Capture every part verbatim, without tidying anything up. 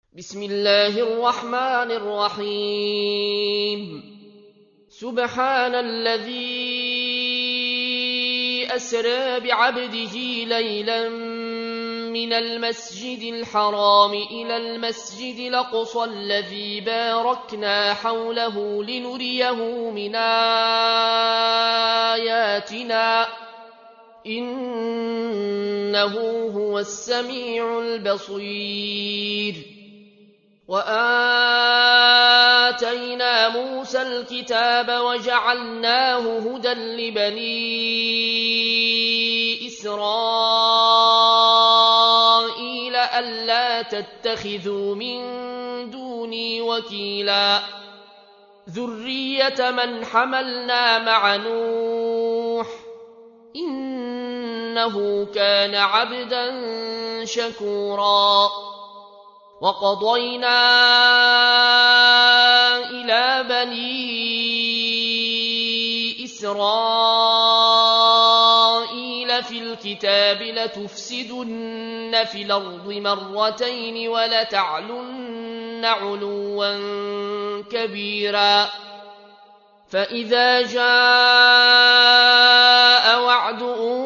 بسم الله الرحمن الرحيم سبحان الذي أسرى بعبده ليلا من المسجد الحرام إلى المسجد الأقصى الذي باركنا حوله لنريه من آياتنا إنه هو السميع البصير. وآتينا موسى الكتاب وجعلناه هدى لبني إسرائيل ألا تتخذوا من دوني وكيلا ذرية من حملنا مع نوح إنه كان عبدا شكورا. وقضينا إلى بني إسرائيل في الكتاب لتفسدن في الأرض مرتين ولتعلن علوا كبيرا. فإذا جاء وعد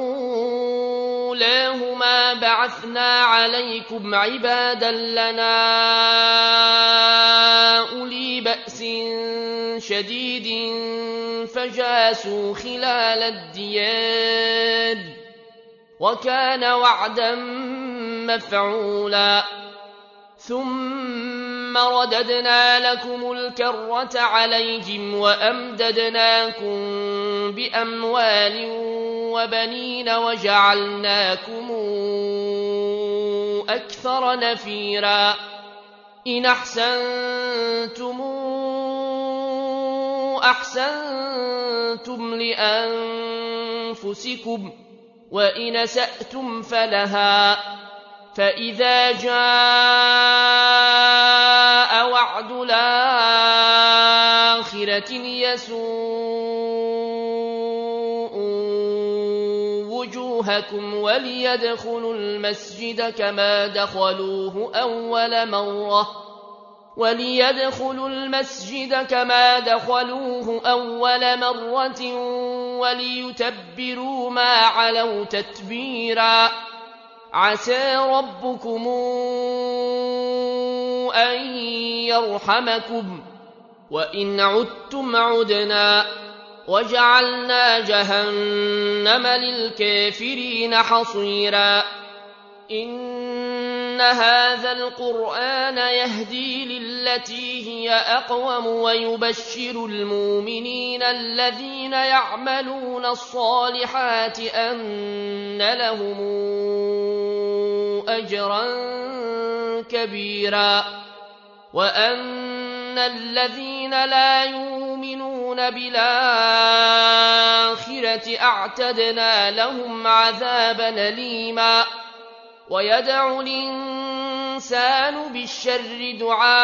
أولاهما بعثنا عليكم عبادا لنا أولي بأس شديد فجاسوا خلال الديار وكان وعدا مفعولا. ثم رددنا لكم الكرة عليهم وأمددناكم بأموال وبنين وجعلناكم أكثر نفيرا. إن أحسنتم أحسنتم لأنفسكم وإن أسأتم فلها. فإذا جاء وعد الآخرة ليسوء وجوهكم وليدخلوا المسجد كما دخلوه أول مرة وليدخلوا المسجد كما دخلوه أول مرة وليتبروا ما علوا تتبيرا. عسى ربكم أن يرحمكم وإن عدتم عدنا وجعلنا جهنم للكافرين حصيرا. إن هذا القرآن يهدي للتي هي أقوم ويبشر المؤمنين الذين يعملون الصالحات أن لهم أجرا كبيرا وأن الذين لا يؤمنون بالآخرة أعتدنا لهم عذابا أليما. ويدعو الإنسان بالشر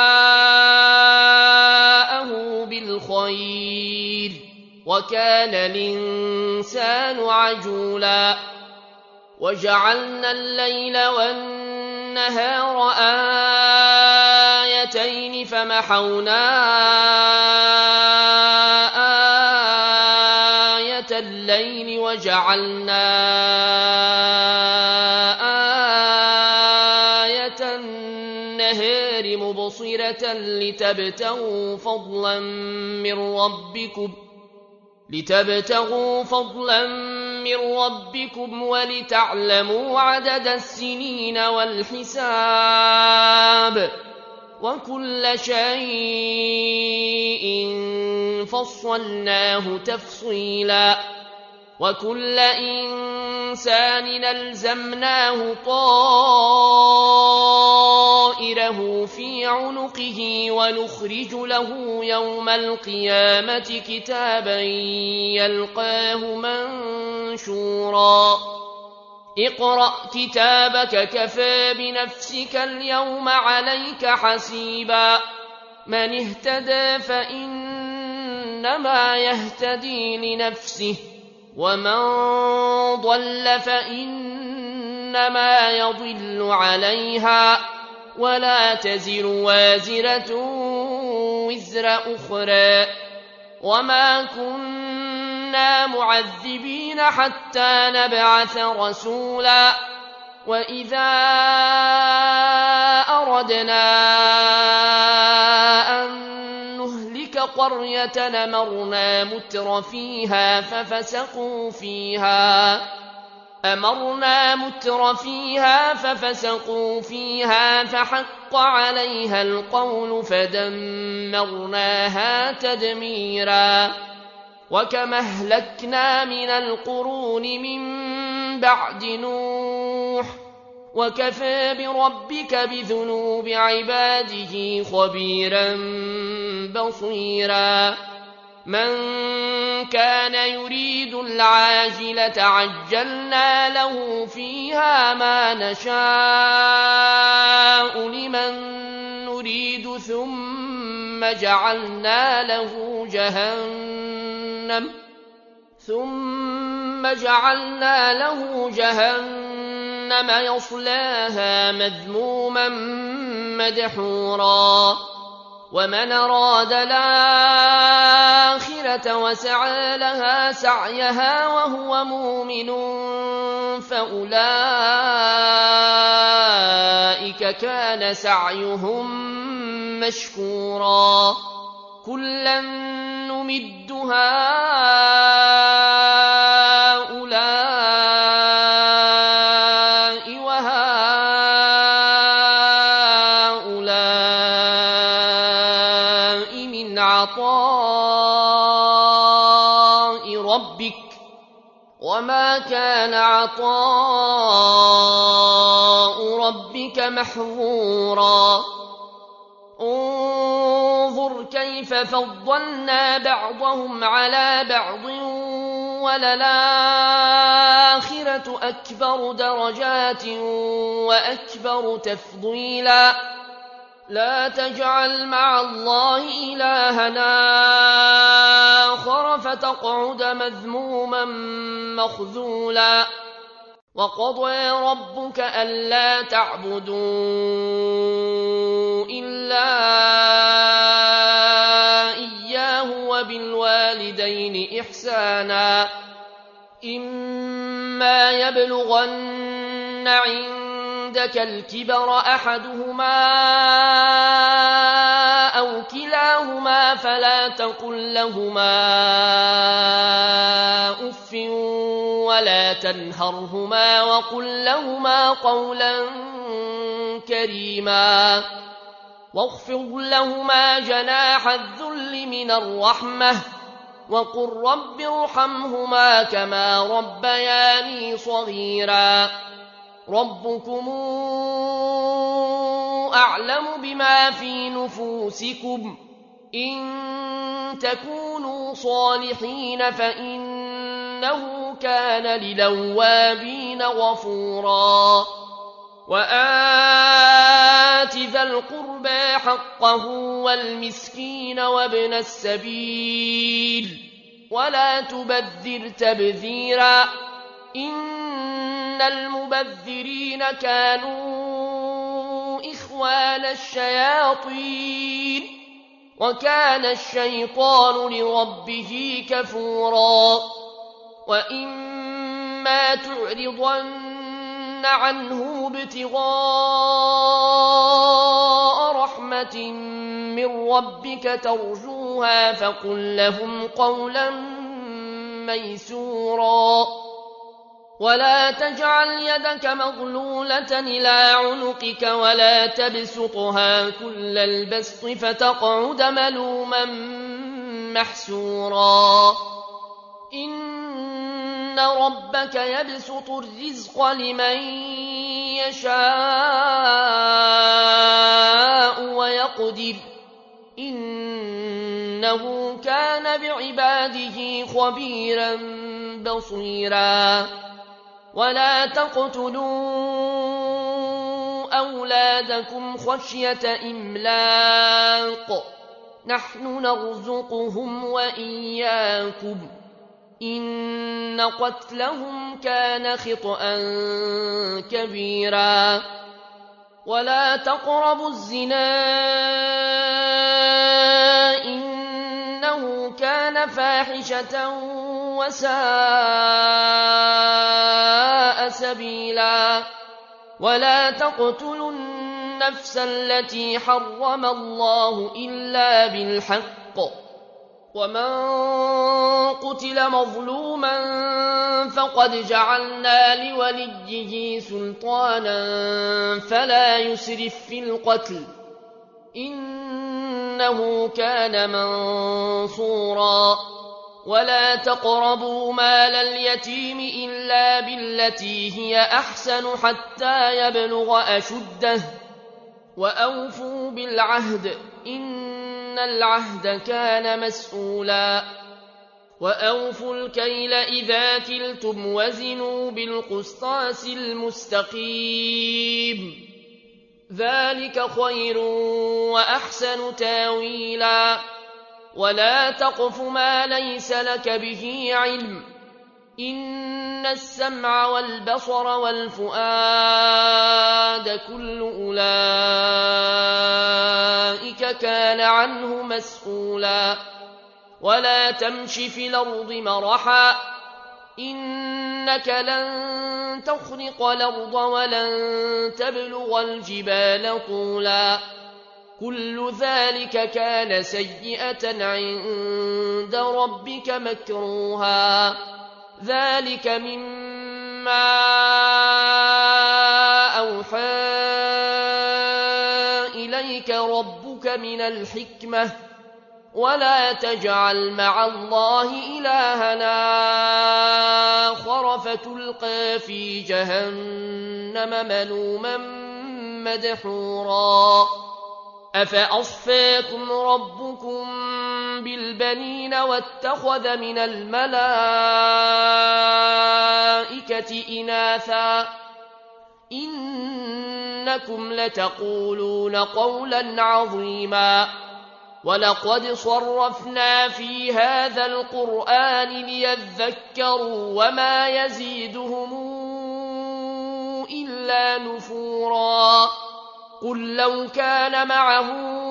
دعاءه بالخير وكان الإنسان عجولا. وجعلنا الليل والنهار آيتين فمحونا آية الليل وجعلنا آية النهار مبصرة لتبتغوا فضلا من ربكم لتبتغوا فضلا من ربكم ولتعلموا عدد السنين والحساب وكل شيء فصلناه تفصيلا. وكل إنسان ألزمناه طائره في عنقه ونخرج له يوم القيامة كتابا يلقاه منشورا. اقرأ كتابك كفى بنفسك اليوم عليك حسيبا. من اهتدى فإنما يهتدي لنفسه ومن ضل فإنما يضل عليها ولا تزر وازرة وزر أخرى وما كنا معذبين حتى نبعث رسولا وإذا أردنا أن نهلك قرية أمرنا متر فيها ففسقوا فيها أمرنا متر فيها ففسقوا فيها فحق عليها القول فدمرناها تدميرا وكم أهلكنا من القرون من بعد نوح وكفى بربك بذنوب عباده خبيرا بصيرا من كان يريد العاجلة عجلنا له فيها ما نشاء لمن نريد ثم جعلنا له جهنم ثم جعلنا له جهنم يصلاها مذموما مدحورا ومن أراد الآخرة وسعى لها سعيها وهو مؤمن فأولئك كان سعيهم مشكورا كلا نمد هؤلاء وهؤلاء من عطاء ربك وما كان عطاء ربك محظورا انظر كيف فضلنا بعضهم على بعض وللآخرة أكبر درجات وأكبر تفضيلا لا تجعل مع الله إلهنا آخر فتقعد مذموما مخذولا وقضى ربك ألا تعبدوا إلا إياه وبالوالدين إحسانا إما يبلغن عندك الكبر أحدهما أو كلاهما فلا تقل لهما أف ولا تنهرهما وقل لهما قولا كريما واخفض لهما جناح الذل من الرحمة وقل رب ارحمهما كما ربياني صغيرا ربكم أعلم بما في نفوسكم إن تكونوا صالحين فإنه كان للأوابين غفورا وآت ذا القربى حقه والمسكين وابن السبيل ولا تبذر تبذيرا إن المبذرين كانوا إخوان الشياطين وكان الشيطان لربه كفورا وإما تعرضن عنه ابتغاء رحمة من ربك ترجوها فقل لهم قولا ميسورا ولا تجعل يدك مغلولة إلى عنقك ولا تبسطها كل البسط فتقعد ملوما محسورا إن ربك يبسط الرزق لمن يشاء ويقدر إنه كان بعباده خبيرا بصيرا ولا تقتلوا أولادكم خشية إملاق نحن نرزقهم وإياكم إن قتلهم كان خطأ كبيرا ولا تقربوا الزنا إنه كان فاحشة وساء سبيلا ولا تقتلوا النفس التي حرم الله إلا بالحق ومن قتل مظلوما فقد جعلنا لوليه سلطانا فلا يسرف في القتل إنه كان منصورا ولا تقربوا مال اليتيم إلا بالتي هي أحسن حتى يبلغ أشده وأوفوا بالعهد إن العهد كان مسؤولا وأوفوا الكيل إذا كلتم وزنوا بالقسطاس المستقيم ذلك خير وأحسن تاويلا ولا تقف ما ليس لك به علم إن السمع والبصر والفؤاد كل أولئك كان عنه مسؤولا ولا تمش في الأرض مرحا إنك لن تخرق الأرض ولن تبلغ الجبال طولا كل ذلك كان سيئة عند ربك مكروها ذلك مما أوحى إليك ربك من الحكمة ولا تجعل مع الله إلهنا آخر فتلقى في جهنم ملوما مدحورا أفأصفاكم ربكم بالبنين واتخذ من الملائكة إناثا إنكم لتقولون قولا عظيما ولقد صرفنا في هذا القرآن ليذكروا وما يزيدهم إلا نفورا قل لو كان معه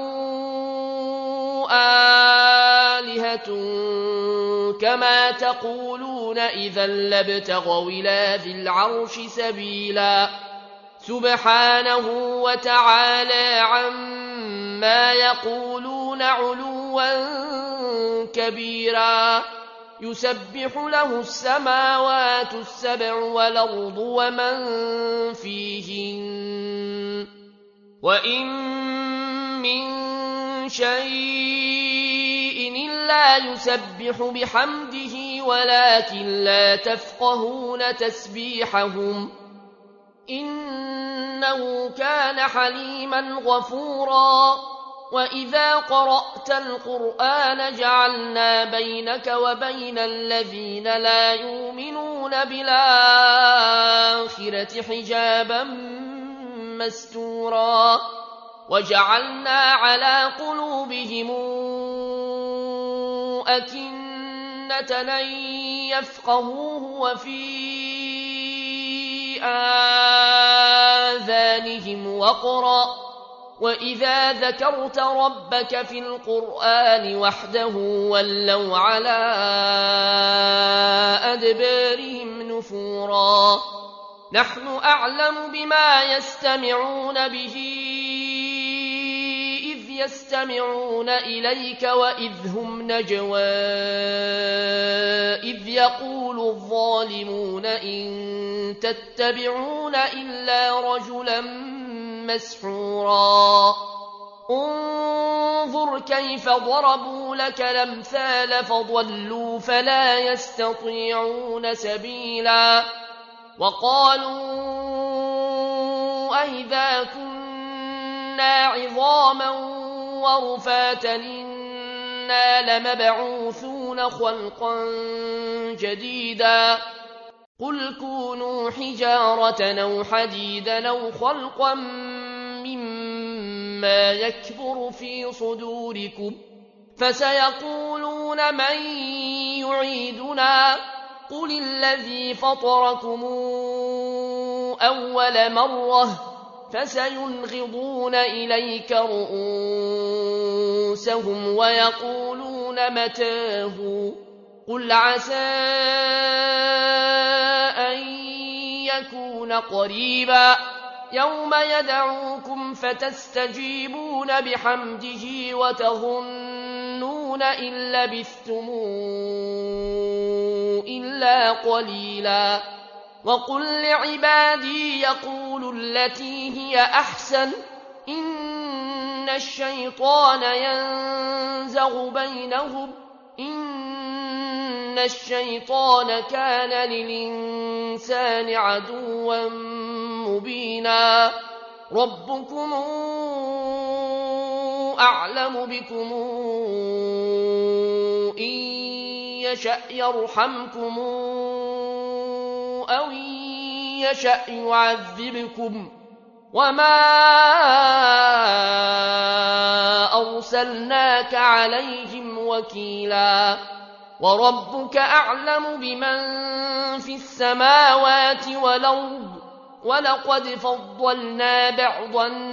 آلهة كما تقولون إذا لابتغوا إلى ذي العرش سبيلا سبحانه وتعالى عما يقولون علوا كبيرا يسبح له السماوات السبع والأرض ومن فيهن وإن من شيء إلا يسبح بحمده ولكن لا تفقهون تسبيحهم إنه كان حليما غفورا وإذا قرأت القرآن جعلنا بينك وبين الذين لا يؤمنون بالآخرة حجابا مستورا وجعلنا على قلوبهم أكنة أن يفقهوه وفي آذانهم وقرا وإذا ذكرت ربك في القرآن وحده ولوا على أدبارهم نفورا نحن أعلم بما يستمعون به إذ يستمعون إليك وإذ هم نجوى إذ يقول الظالمون إن تتبعون إلا رجلا مسحورا انظر كيف ضربوا لك الأمثال فضلوا فلا يستطيعون سبيلا وقالوا أئذا كنا عظاما ورفاتا إنا لمبعوثون خلقا جديدا قل كونوا حجارة أو حديدا أو خلقا مما يكبر في صدوركم فسيقولون من يعيدنا قل الذي فطركم أول مرة فسينغضون إليك رؤوسهم ويقولون متاه قل عسى أن يكون قريبا يوم يدعوكم فتستجيبون بحمده وتظنون إن لبثتم إلا قليلا وقل لعبادي يقولوا التي هي أحسن إن الشيطان ينزغ بينهم إن الشيطان كان للإنسان عدوا مبينا ربكم أعلم بكم إن يشأ يرحمكم أو إن يشأ يعذبكم وما أرسلناك عليهم وكيلا وربك أعلم بمن في السماوات والأرض ولقد فضلنا بعض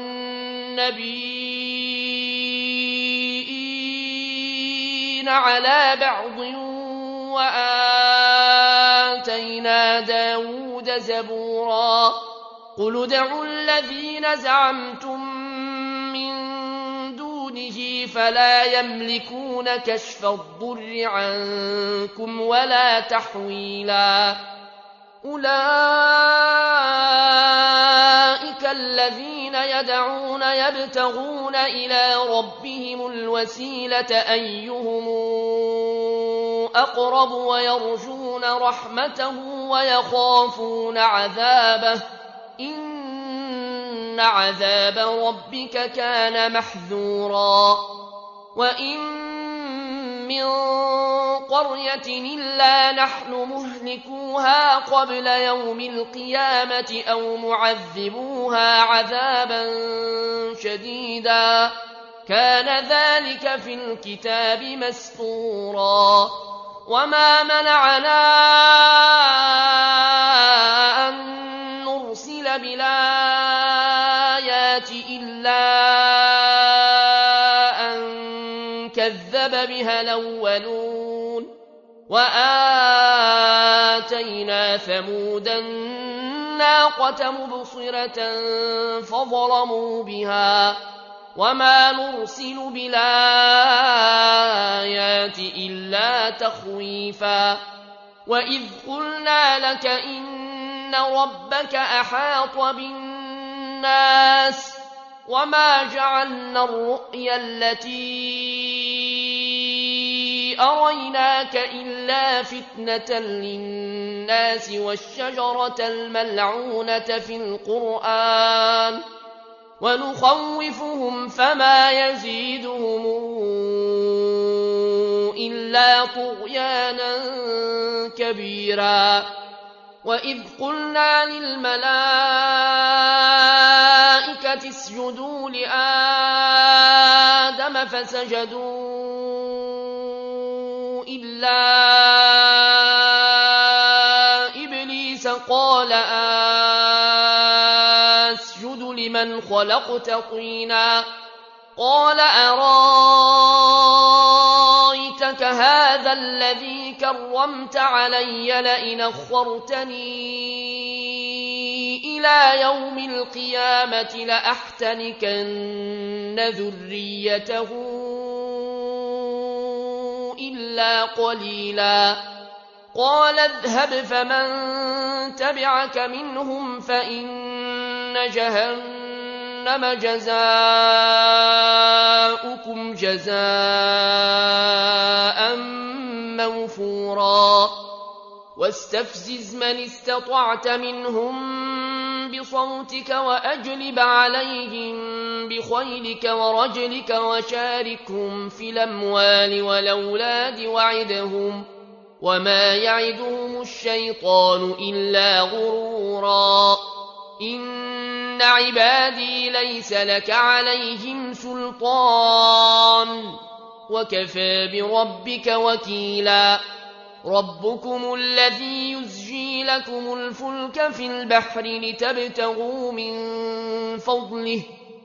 النبيين على بعض وآتينا داود زبورا قل ادعوا الذين زعمتم من دونه فلا يملكون كشف الضر عنكم ولا تحويلا أولئك الذين يدعون يبتغون إلى ربهم الوسيلة أيهم أقرب ويرجون رحمته ويخافون عذابه إن عذاب ربك كان محذورا وإن من قرية إلا نحن مهلكوها قبل يوم القيامة أو معذبوها عذابا شديدا كان ذلك في الكتاب مسطورا وما منعنا أن نرسل بالآيات إلا أن كذب بها الأولون وآتينا ثمود الناقة مبصرة فظلموا بها وما نرسل بالآيات إلا تخويفا وإذ قلنا لك إن ربك أحاط بالناس وما جعلنا الرؤيا التي أريناك إلا فتنة للناس والشجرة الملعونة في القرآن ونخوفهم فما يزيدهم إلا طغيانا كبيرا وإذ قلنا للملائكة اسجدوا لآدم فسجدوا إلا إبليس قال أسجد لمن خلقت طينا قال أرايتك هذا الذي كرمت علي لئن أخرتني إلى يوم القيامة لأحتنكن ذريته إلا قليلا قال اذهب فمن تبعك منهم فإن جهنم جزاؤكم جزاء موفورا واستفزز من استطعت منهم بصوتك وأجلب عليهم بخيلك ورجلك وشاركهم في الأموال والأولاد وعدهم وما يعدهم الشيطان إلا غرورا إن عبادي ليس لك عليهم سلطان وكفى بربك وكيلا ربكم الذي يزجي لكم الفلك في البحر لتبتغوا من فضله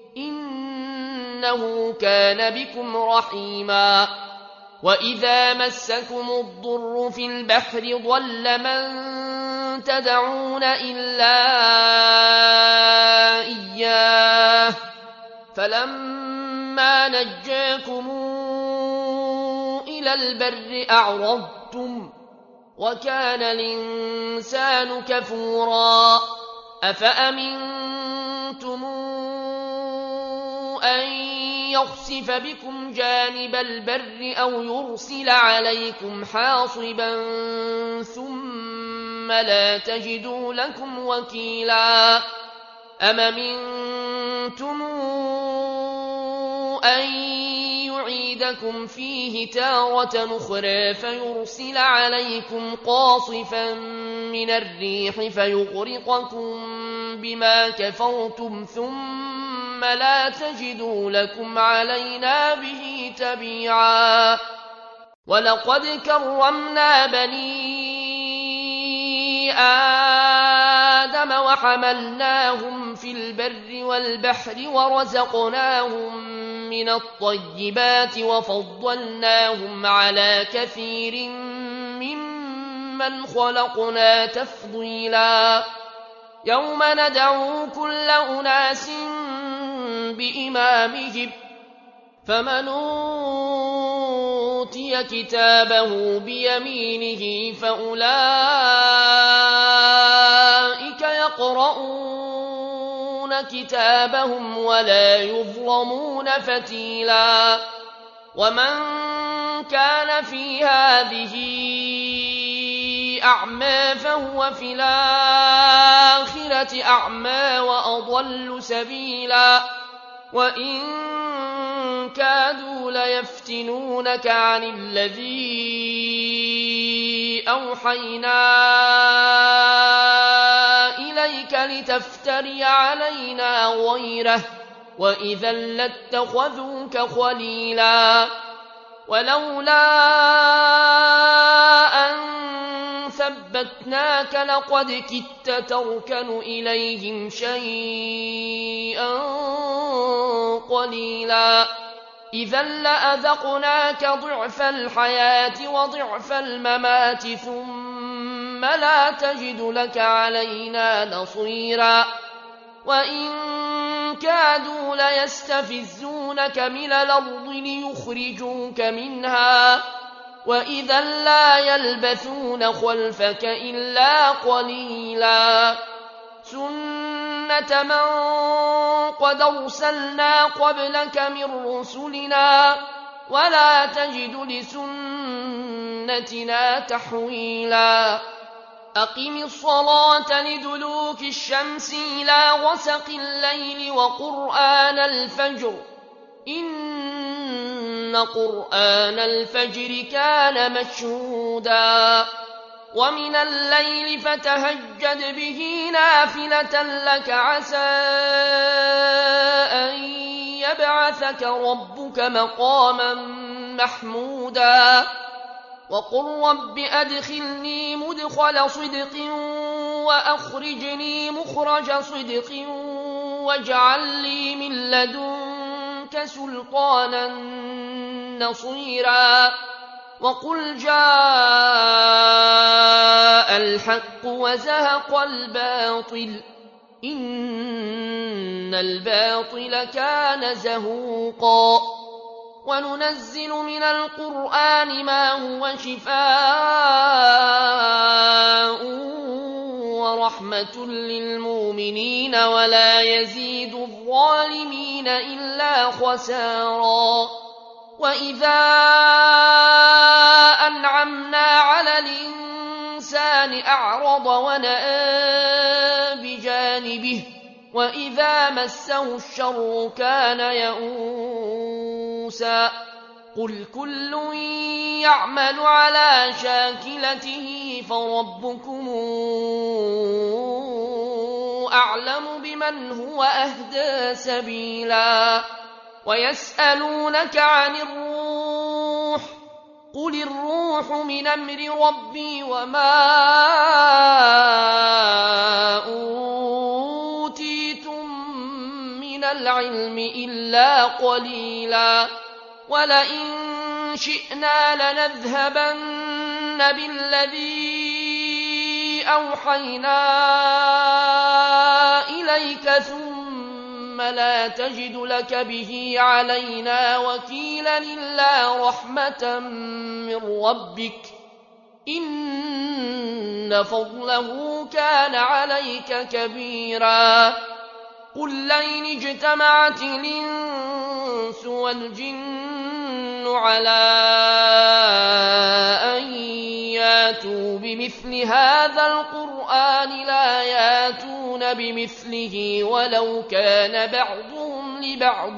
إنه كان بكم رحيما وإذا مسكم الضر في البحر ضل من تدعون إلا إياه فلما نجاكم إلى البر أعرضتم وكان الإنسان كفورا أفأمنتم أن يخسف بكم جانب البر أو يرسل عليكم حاصبا ثم لا تجدوا لكم وكيلا أم أمنتم أن يعيدكم فيه تارة أخرى فيرسل عليكم قاصفا من الريح فيغرقكم بما كفرتم ثم لا تجدوا لكم علينا به تبيعا ولقد كرمنا بني آدم وحملناهم في البر والبحر ورزقناهم من الطيبات وفضلناهم على كثير ممن خلقنا تفضيلا يوم ندعو كل أناس بإمامهم فمن أوتي كتابه بيمينه فأولئك يقرؤون كتابهم ولا يظلمون فتيلا ومن كان في هذه أعمى فهو في الآخرة أعمى وأضل سبيلا وإن كادوا ليفتنونك عن الذي أوحينا إليك لتفتري علينا غيره وإذا لاتخذوك خليلا ولولا أن ثبتناك لقد كدت تركن إليهم شيئا قليلا إذا لأذقناك ضعف الحياة وضعف الممات ثم لا تجد لك علينا نصيرا وإن كادوا ليستفزونك من الأرض ليخرجوك منها وإذا لا يلبثون خلفك إلا قليلا سنة من قد أرسلنا قبلك من رسلنا ولا تجد لسنتنا تحويلا أقم الصلاة لدلوك الشمس إلى غسق الليل وقرآن الفجر إن قرآن الفجر كان مشهودا ومن الليل فتهجد به نافلة لك عسى أن يبعثك ربك مقاما محمودا وقل رب أدخلني مدخل صدق وأخرجني مخرج صدق واجعل لي من لدنك سلطانا نصيرا وقل جاء الحق وزهق الباطل إن الباطل كان زهوقا وننزل من القرآن ما هو شفاء ورحمة للمؤمنين ولا يزيد الظالمين إلا خسارا وإذا أنعمنا على الإنسان أعرض ونأى بجانبه وإذا مسه الشر كان يئوسا قل كل يعمل على شاكلته فربكم أعلم بمن هو أهدى سبيلا ويسألونك عن الروح قل الروح من أمر ربي وما أوتيتم من العلم إلا قليلا ولئن شئنا لنذهبن بالذي أوحينا إليك ثم لا تجد لك به علينا وكيلا إلا رحمة من ربك إن فضله كان عليك كبيرا قل لئن اجتمعت الإنس والجن على أن ياتوا بمثل هذا القرآن لا ياتون بمثله ولو كان بعضهم لبعض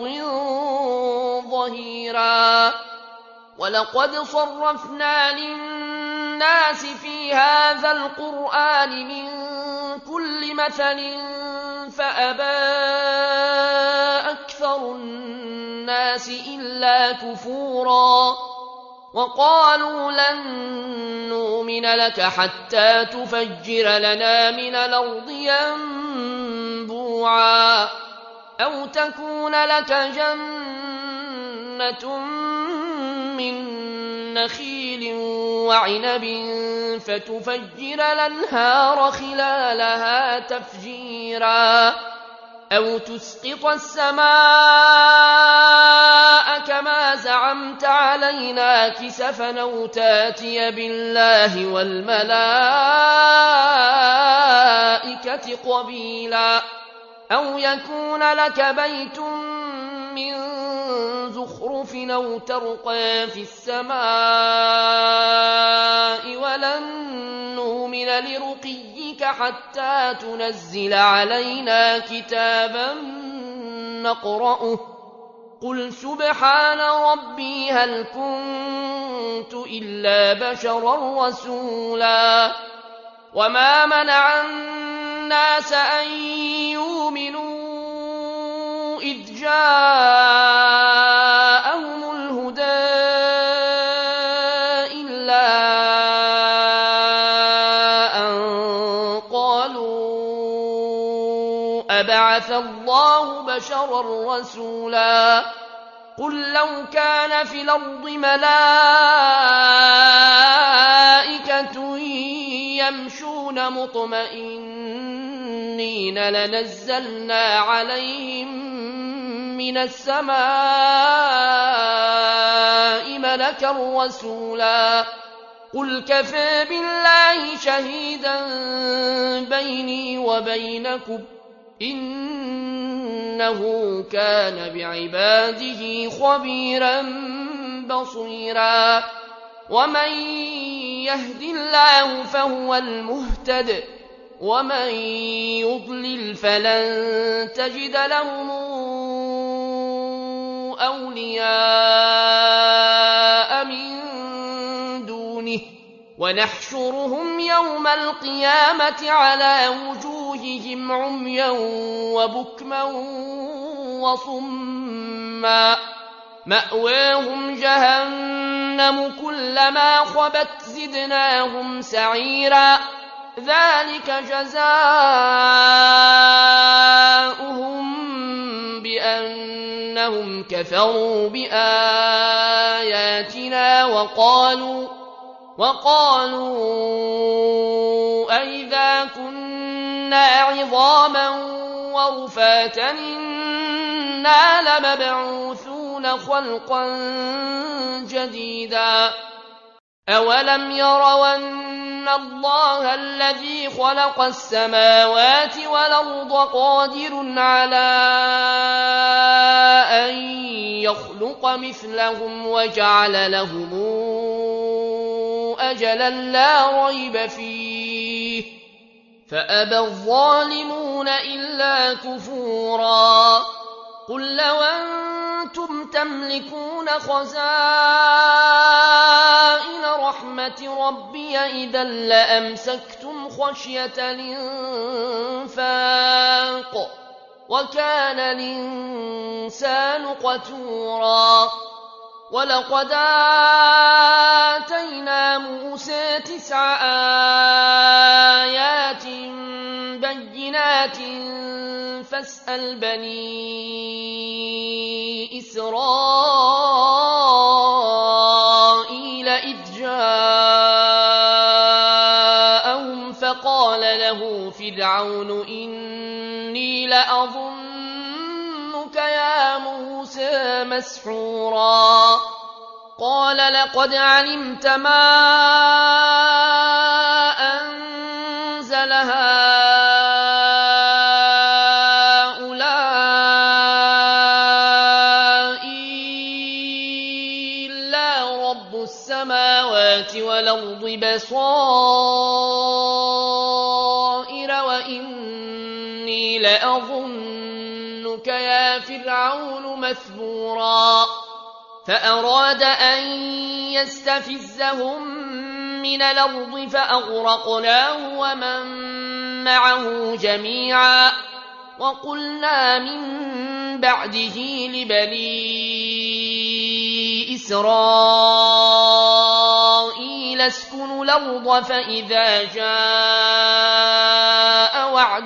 ظهيرا ولقد صرفنا للناس في هذا القرآن من كل مثل فأبى أكثر الناس إلا كفورا وقالوا لن نؤمن لك حتى تفجر لنا من الأرض ينبوعا أو تكون لك جنة من نخيل وعنب فتفجر الأنهار خلالها تفجيرا أو تسقط السماء كما زعمت علينا كسفا أو تاتي بالله والملائكة قبيلا أو يكون لك بيت من زخرف أو ترقى في السماء ولن نؤمن لرقيك حتى تنزل علينا كتابا نقرأه قل سبحان ربي هل كنت إلا بشرا رسولا وما منع الناس أن يؤمنوا إذ جاءهم الهدى إلا أن قالوا أبعث الله بشرا رسولا قل لو كان في الأرض ملائكة يمشون مطمئنين لنزلنا عليهم من السماء ملكا رسولا قل كفى بالله شهيدا بيني وبينكم إنه كان بعباده خبيرا بصيرا ومن يهد الله فهو المهتد ومن يضلل فلن تجد لهم أولياء من دونه ونحشرهم يوم القيامة على وجوههم عميا وبكما وصما مأواهم جهنم كلما خبت زدناهم سعيرا ذلك جزاؤهم بأنهم كفروا بآياتنا وقالوا وقالوا أئذا كنا عظاما ورفاتا إنا لمبعوثون خلقا جديدا أولم يروا أن الله الذي خلق السماوات والأرض قادر على أن يخلق مثلهم وجعل لهم أجلا لا ريب فيه فأبى الظالمون إلا كفورا قل لو أنتم تملكون خزائن رحمة ربي إذا لأمسكتم خشية الإنفاق وكان الإنسان قتورا ولقد آتينا موسى تسع آيات بينات فاسأل بني إسرائيل إذ جاءهم فقال له فرعون إني لأظنك يا موسى مسحورا قال لقد علمت ما أنزل هؤلاء إلا رب السماوات والأرض بصائر وإني لأظنك يا فرعون مثبورا فأراد أن يستفزهم من الأرض فأغرقناه ومن معه جميعا وقلنا من بعده لبني إسرائيل اسكنوا الأرض فإذا جاء وعد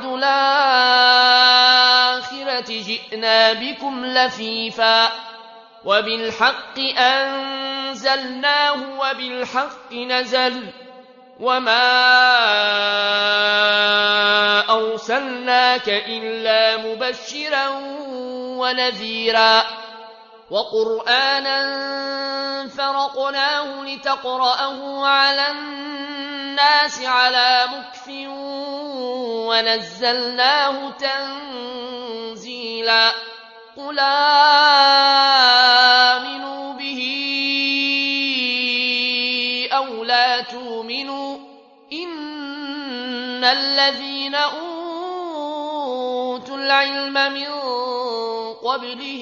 الآخرة جئنا بكم لفيفا وبالحق أنزلناه وبالحق نزل وما أرسلناك إلا مبشرا ونذيرا وقرآنا فرقناه لتقرأه على الناس على مكث ونزلناه تنزيلا قل آمنوا به أو لا تؤمنوا إن الذين أوتوا العلم من قبله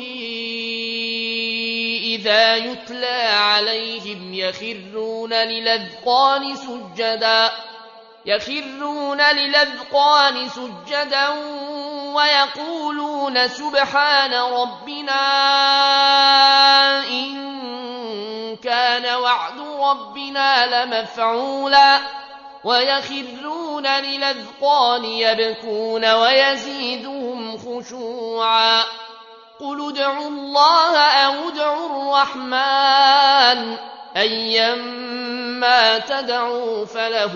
إذا يتلى عليهم يخرون للأذقان سجدا يخرون للأذقان سجدا ويقولون سبحان ربنا إن كان وعد ربنا لمفعولا ويخرون للأذقان يبكون ويزيدهم خشوعا قل ادعوا الله أو ادعوا الرحمن أيما تدعوا فله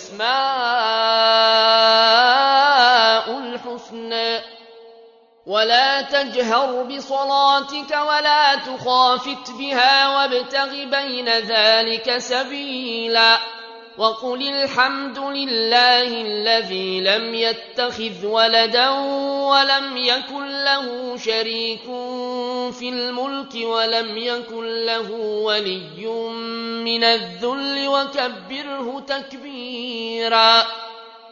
الأسماء الحسنى ولا تجهر بصلاتك ولا تخافت بها وابتغ بين ذلك سبيلا وقل الحمد لله الذي لم يتخذ ولدا ولم يكن له شريك في الملك ولم يكن له ولي من الذل وكبره تكبيرا